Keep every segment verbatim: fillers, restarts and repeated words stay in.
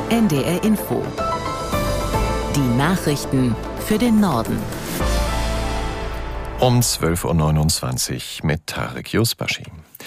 N D R Info. Die Nachrichten für den Norden. Um zwölf Uhr neunundzwanzig mit Tarek Yusbashi.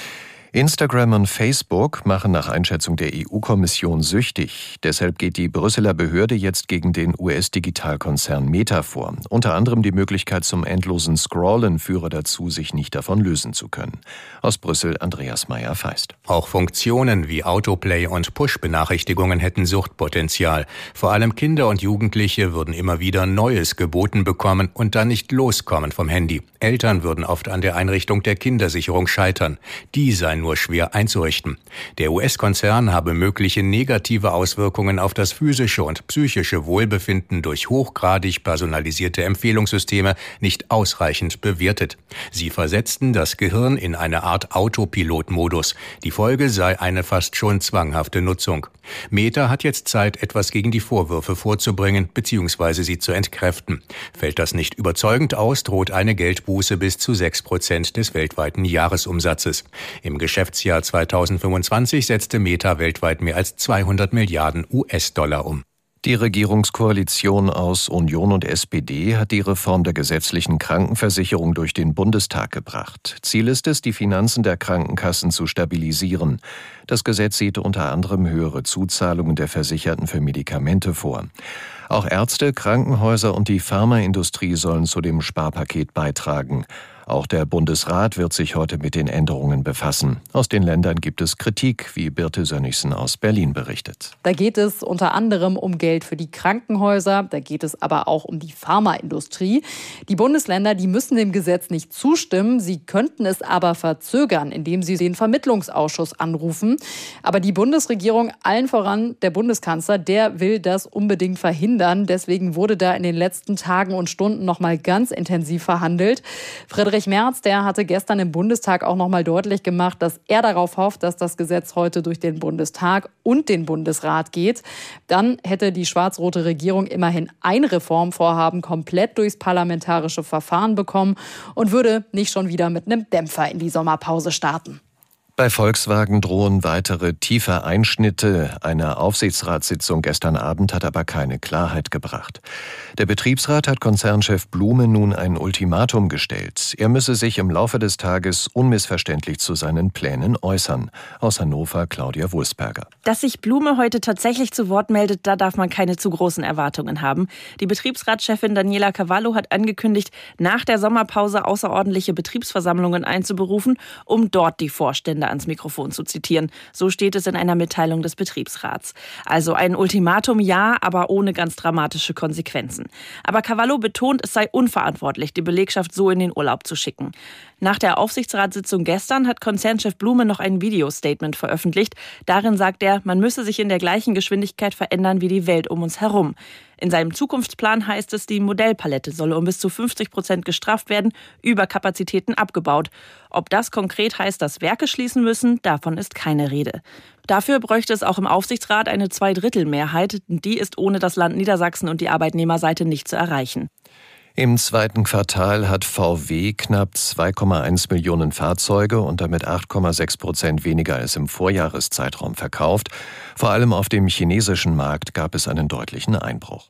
Instagram und Facebook machen nach Einschätzung der E U-Kommission süchtig. Deshalb geht die Brüsseler Behörde jetzt gegen den U S-Digitalkonzern Meta vor. Unter anderem die Möglichkeit zum endlosen Scrollen führe dazu, sich nicht davon lösen zu können. Aus Brüssel Andreas Meyer-Feist. Auch Funktionen wie Autoplay und Push-Benachrichtigungen hätten Suchtpotenzial. Vor allem Kinder und Jugendliche würden immer wieder Neues geboten bekommen und dann nicht loskommen vom Handy. Eltern würden oft an der Einrichtung der Kindersicherung scheitern. Die seien nur schwer einzurichten. Der U S-Konzern habe mögliche negative Auswirkungen auf das physische und psychische Wohlbefinden durch hochgradig personalisierte Empfehlungssysteme nicht ausreichend bewertet. Sie versetzten das Gehirn in eine Art Autopilot-Modus. Die Folge sei eine fast schon zwanghafte Nutzung. Meta hat jetzt Zeit, etwas gegen die Vorwürfe vorzubringen bzw. sie zu entkräften. Fällt das nicht überzeugend aus, droht eine Geldbuße bis zu sechs Prozent des weltweiten Jahresumsatzes. Im Geschäftsjahr zweitausendfünfundzwanzig setzte Meta weltweit mehr als zweihundert Milliarden U S-Dollar um. Die Regierungskoalition aus Union und S P D hat die Reform der gesetzlichen Krankenversicherung durch den Bundestag gebracht. Ziel ist es, die Finanzen der Krankenkassen zu stabilisieren. Das Gesetz sieht unter anderem höhere Zuzahlungen der Versicherten für Medikamente vor. Auch Ärzte, Krankenhäuser und die Pharmaindustrie sollen zu dem Sparpaket beitragen. Auch der Bundesrat wird sich heute mit den Änderungen befassen. Aus den Ländern gibt es Kritik, wie Birte Sönnigsen aus Berlin berichtet. Da geht es unter anderem um Geld für die Krankenhäuser, da geht es aber auch um die Pharmaindustrie. Die Bundesländer, die müssen dem Gesetz nicht zustimmen, sie könnten es aber verzögern, indem sie den Vermittlungsausschuss anrufen. Aber die Bundesregierung, allen voran der Bundeskanzler, der will das unbedingt verhindern. Deswegen wurde da in den letzten Tagen und Stunden noch mal ganz intensiv verhandelt. Friedrich Merz, der hatte gestern im Bundestag auch noch mal deutlich gemacht, dass er darauf hofft, dass das Gesetz heute durch den Bundestag und den Bundesrat geht. Dann hätte die schwarz-rote Regierung immerhin ein Reformvorhaben komplett durchs parlamentarische Verfahren bekommen und würde nicht schon wieder mit einem Dämpfer in die Sommerpause starten. Bei Volkswagen drohen weitere tiefe Einschnitte. Eine Aufsichtsratssitzung gestern Abend hat aber keine Klarheit gebracht. Der Betriebsrat hat Konzernchef Blume nun ein Ultimatum gestellt. Er müsse sich im Laufe des Tages unmissverständlich zu seinen Plänen äußern. Aus Hannover Claudia Wulsberger. Dass sich Blume heute tatsächlich zu Wort meldet, da darf man keine zu großen Erwartungen haben. Die Betriebsratschefin Daniela Cavallo hat angekündigt, nach der Sommerpause außerordentliche Betriebsversammlungen einzuberufen, um dort die Vorstände ans Mikrofon zu zitieren. So steht es in einer Mitteilung des Betriebsrats. Also ein Ultimatum, ja, aber ohne ganz dramatische Konsequenzen. Aber Cavallo betont, es sei unverantwortlich, die Belegschaft so in den Urlaub zu schicken. Nach der Aufsichtsratssitzung gestern hat Konzernchef Blume noch ein Videostatement veröffentlicht. Darin sagt er, man müsse sich in der gleichen Geschwindigkeit verändern wie die Welt um uns herum. In seinem Zukunftsplan heißt es, die Modellpalette solle um bis zu fünfzig Prozent gestrafft werden, Überkapazitäten abgebaut. Ob das konkret heißt, dass Werke schließen müssen, davon ist keine Rede. Dafür bräuchte es auch im Aufsichtsrat eine Zweidrittelmehrheit. Die ist ohne das Land Niedersachsen und die Arbeitnehmerseite nicht zu erreichen. Im zweiten Quartal hat V W knapp zwei Komma eins Millionen Fahrzeuge und damit acht Komma sechs Prozent weniger als im Vorjahreszeitraum verkauft. Vor allem auf dem chinesischen Markt gab es einen deutlichen Einbruch.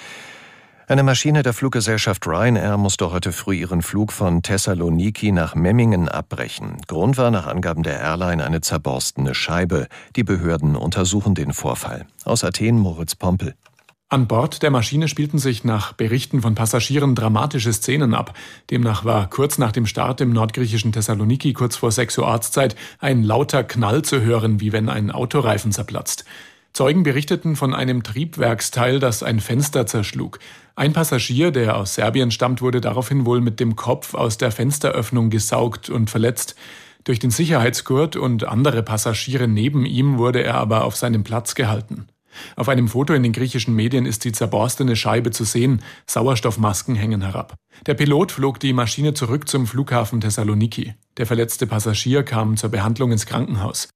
Eine Maschine der Fluggesellschaft Ryanair musste heute früh ihren Flug von Thessaloniki nach Memmingen abbrechen. Grund war nach Angaben der Airline eine zerborstene Scheibe. Die Behörden untersuchen den Vorfall. Aus Athen Moritz Pompel. An Bord der Maschine spielten sich nach Berichten von Passagieren dramatische Szenen ab. Demnach war kurz nach dem Start im nordgriechischen Thessaloniki, kurz vor sechs Uhr Ortszeit, ein lauter Knall zu hören, wie wenn ein Autoreifen zerplatzt. Zeugen berichteten von einem Triebwerksteil, das ein Fenster zerschlug. Ein Passagier, der aus Serbien stammt, wurde daraufhin wohl mit dem Kopf aus der Fensteröffnung gesaugt und verletzt. Durch den Sicherheitsgurt und andere Passagiere neben ihm wurde er aber auf seinem Platz gehalten. Auf einem Foto in den griechischen Medien ist die zerborstene Scheibe zu sehen. Sauerstoffmasken hängen herab. Der Pilot flog die Maschine zurück zum Flughafen Thessaloniki. Der verletzte Passagier kam zur Behandlung ins Krankenhaus.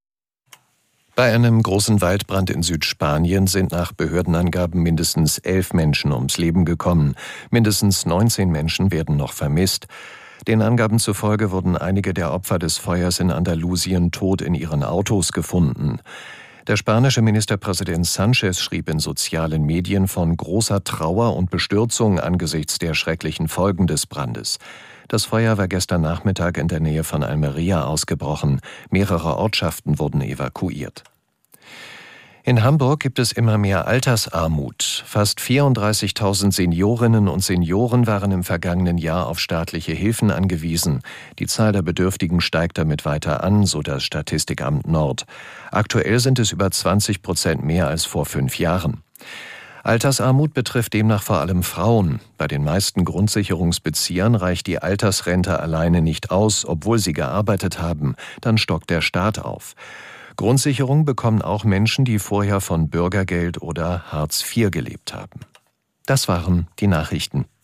Bei einem großen Waldbrand in Südspanien sind nach Behördenangaben mindestens elf Menschen ums Leben gekommen. Mindestens neunzehn Menschen werden noch vermisst. Den Angaben zufolge wurden einige der Opfer des Feuers in Andalusien tot in ihren Autos gefunden. Der spanische Ministerpräsident Sánchez schrieb in sozialen Medien von großer Trauer und Bestürzung angesichts der schrecklichen Folgen des Brandes. Das Feuer war gestern Nachmittag in der Nähe von Almería ausgebrochen. Mehrere Ortschaften wurden evakuiert. In Hamburg gibt es immer mehr Altersarmut. Fast vierunddreißigtausend Seniorinnen und Senioren waren im vergangenen Jahr auf staatliche Hilfen angewiesen. Die Zahl der Bedürftigen steigt damit weiter an, so das Statistikamt Nord. Aktuell sind es über zwanzig Prozent mehr als vor fünf Jahren. Altersarmut betrifft demnach vor allem Frauen. Bei den meisten Grundsicherungsbeziehern reicht die Altersrente alleine nicht aus, obwohl sie gearbeitet haben. Dann stockt der Staat auf. Grundsicherung bekommen auch Menschen, die vorher von Bürgergeld oder Hartz vier gelebt haben. Das waren die Nachrichten.